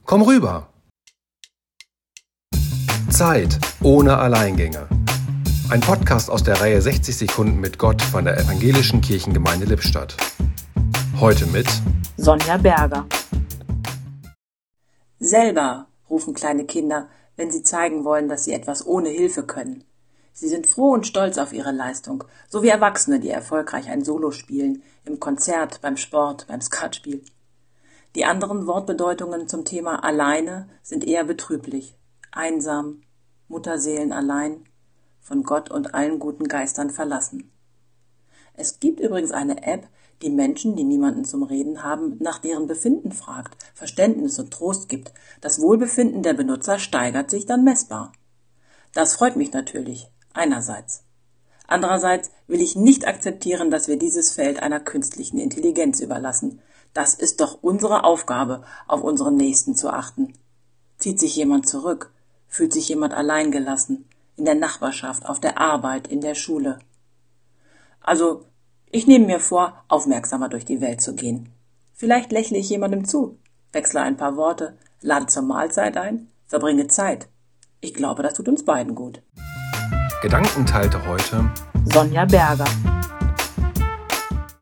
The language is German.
Komm rüber! Zeit ohne Alleingänge. Ein Podcast aus der Reihe 60 Sekunden mit Gott von der Evangelischen Kirchengemeinde Lippstadt. Heute mit Sonja Berger. Selber rufen kleine Kinder, wenn sie zeigen wollen, dass sie etwas ohne Hilfe können. Sie sind froh und stolz auf ihre Leistung, so wie Erwachsene, die erfolgreich ein Solo spielen, im Konzert, beim Sport, beim Skatspiel. Die anderen Wortbedeutungen zum Thema alleine sind eher betrüblich. Einsam, Mutterseelen allein, von Gott und allen guten Geistern verlassen. Es gibt übrigens eine App, die Menschen, die niemanden zum Reden haben, nach deren Befinden fragt, Verständnis und Trost gibt. Das Wohlbefinden der Benutzer steigert sich dann messbar. Das freut mich natürlich, einerseits. Andererseits will ich nicht akzeptieren, dass wir dieses Feld einer künstlichen Intelligenz überlassen. Das ist doch unsere Aufgabe, auf unseren Nächsten zu achten. Zieht sich jemand zurück? Fühlt sich jemand alleingelassen? In der Nachbarschaft, auf der Arbeit, in der Schule? Also, ich nehme mir vor, aufmerksamer durch die Welt zu gehen. Vielleicht lächle ich jemandem zu, wechsle ein paar Worte, lade zur Mahlzeit ein, verbringe Zeit. Ich glaube, das tut uns beiden gut. Gedanken teilte heute Sonja Berger.